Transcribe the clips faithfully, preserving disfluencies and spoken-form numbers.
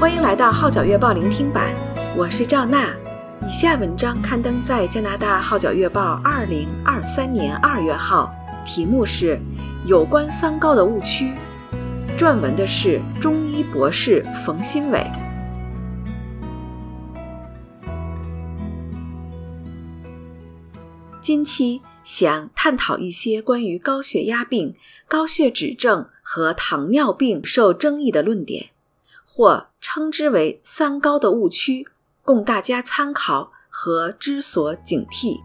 欢迎来到号角月报聆听版，我是赵娜。以下文章刊登在加拿大号角月报二零二三年二月号，题目是有关三高的误区，撰文的是中医博士冯新伟。今期想探讨一些关于高血压病、高血脂症和糖尿病受争议的论点，或称之为三高的误区，供大家参考和知所警惕。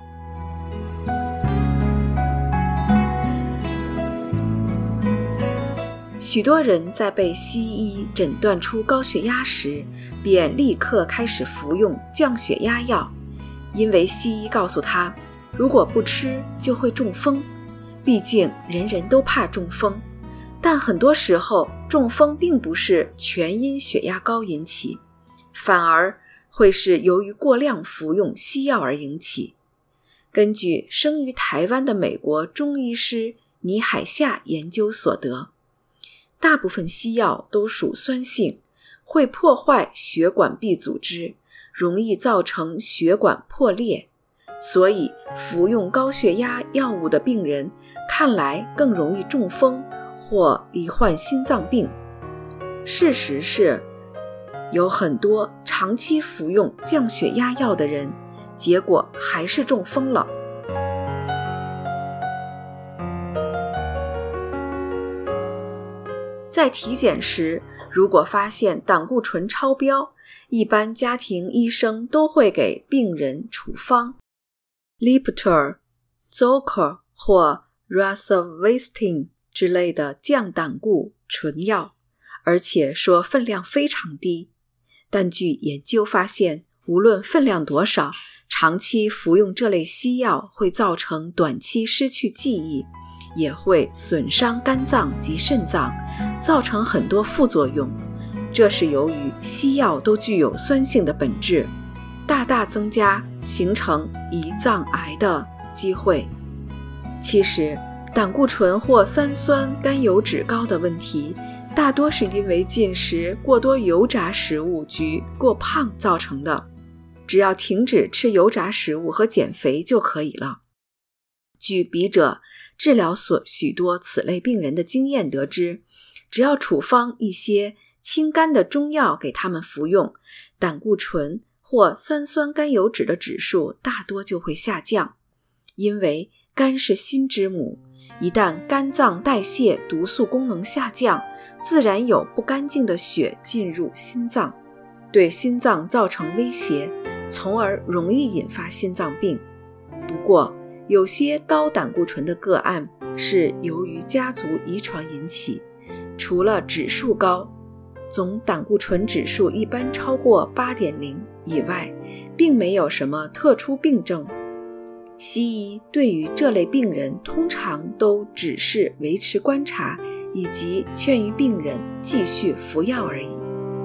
许多人在被西医诊断出高血压时，便立刻开始服用降血压药，因为西医告诉他，如果不吃就会中风，毕竟人人都怕中风。但很多时候，中风并不是全因血压高引起，反而会是由于过量服用西药而引起。根据生于台湾的美国中医师倪海夏研究所得，大部分西药都属酸性，会破坏血管壁组织，容易造成血管破裂，所以服用高血压药物的病人看来更容易中风或罹患心脏病。事实是，有很多长期服用降血压药的人，结果还是中风了。在体检时，如果发现胆固醇超标，一般家庭医生都会给病人处方 Lipitor、Zocor 或 Rosuvastatin 之类的降胆固醇药，而且说分量非常低。但据研究发现，无论分量多少，长期服用这类西药会造成短期失去记忆，也会损伤肝脏及肾脏，造成很多副作用。这是由于西药都具有酸性的本质，大大增加形成胰脏癌的机会。其实胆固醇或三酸甘油脂高的问题，大多是因为进食过多油炸食物及过胖造成的，只要停止吃油炸食物和减肥就可以了。据笔者治疗所许多此类病人的经验得知，只要处方一些清肝的中药给他们服用，胆固醇或三酸甘油脂的指数大多就会下降。因为肝是心之母，一旦肝脏代谢毒素功能下降，自然有不干净的血进入心脏，对心脏造成威胁，从而容易引发心脏病。不过有些高胆固醇的个案是由于家族遗传引起，除了指数高，总胆固醇指数一般超过 八点零 以外，并没有什么特殊病症。西医对于这类病人通常都只是维持观察，以及劝喻病人继续服药而已。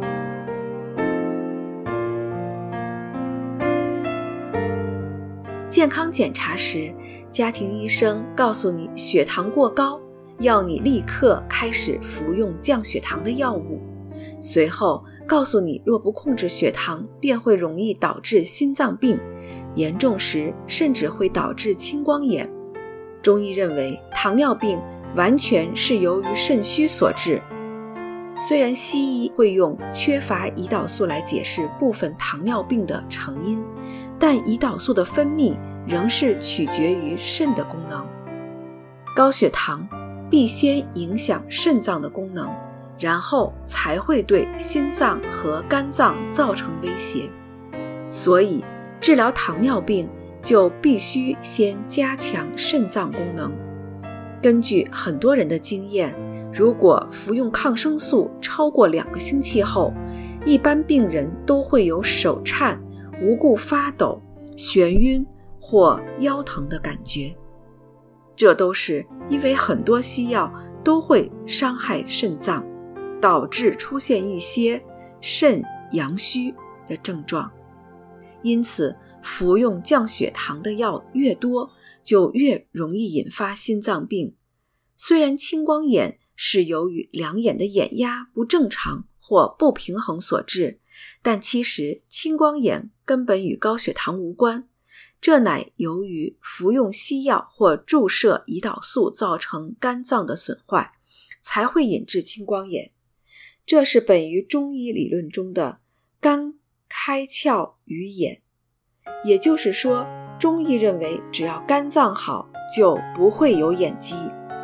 健康检查时，家庭医生告诉你血糖过高，要你立刻开始服用降血糖的药物，随后告诉你若不控制血糖，便会容易导致心脏病，严重时甚至会导致青光眼。中医认为糖尿病完全是由于肾虚所致。虽然西医会用缺乏胰岛素来解释部分糖尿病的成因，但胰岛素的分泌仍是取决于肾的功能。高血糖必先影响肾脏的功能，然后才会对心脏和肝脏造成威胁。所以治疗糖尿病就必须先加强肾脏功能。根据很多人的经验，如果服用抗生素超过两个星期后，一般病人都会有手颤、无故发抖、眩晕或腰疼的感觉。这都是因为很多西药都会伤害肾脏，导致出现一些肾阳虚的症状。因此服用降血糖的药越多，就越容易引发心脏病。虽然青光眼是由于两眼的眼压不正常或不平衡所致，但其实青光眼根本与高血糖无关，这乃由于服用西药或注射胰岛素造成肝脏的损坏，才会引致青光眼。这是本于中医理论中的肝开窍于眼，也就是说，中医认为只要肝脏好，就不会有眼疾。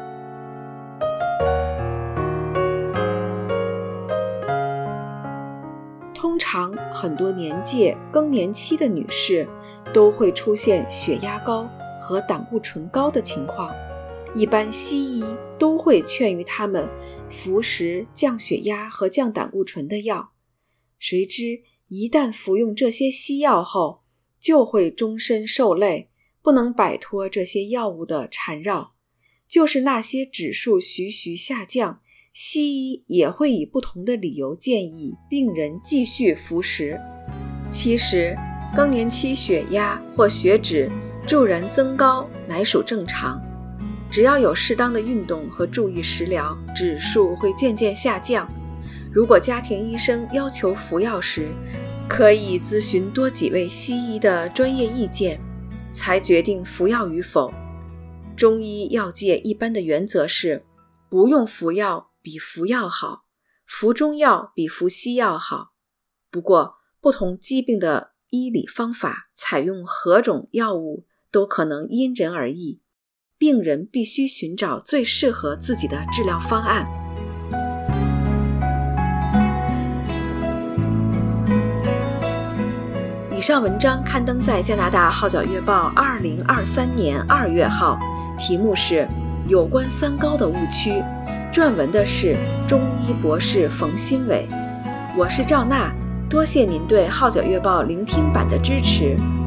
通常很多年届更年期的女士都会出现血压高和胆固醇高的情况，一般西医都会劝喻她们服食降血压和降胆固醇的药，谁知一旦服用这些西药后，就会终身受累，不能摆脱这些药物的缠绕。就是那些指数徐徐下降，西医也会以不同的理由建议病人继续服食。其实更年期血压或血脂骤然增高乃属正常，只要有适当的运动和注意食疗，指数会渐渐下降。如果家庭医生要求服药时，可以咨询多几位西医的专业意见，才决定服药与否。中医药界一般的原则是，不用服药比服药好，服中药比服西药好。不过，不同疾病的医理方法采用何种药物都可能因人而异，病人必须寻找最适合自己的治疗方案。以上文章刊登在加拿大号角月报二零二三年二月号，题目是有关三高的误区，撰文的是中医博士冯新伟。我是赵娜，多谢您对号角月报聆听版的支持。